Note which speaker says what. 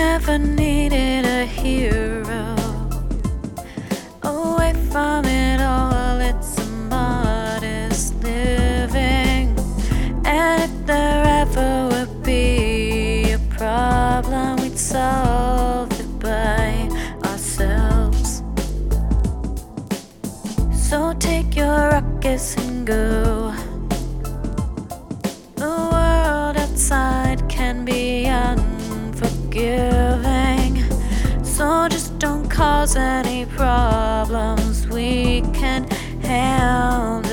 Speaker 1: never needed a hero. Away from it all, it's a modest living. And if there ever would be a problem, we'd solve it by ourselves. So take your ruckus and go. The world outside can be unforgiving, so just don't cause any problems. We can handle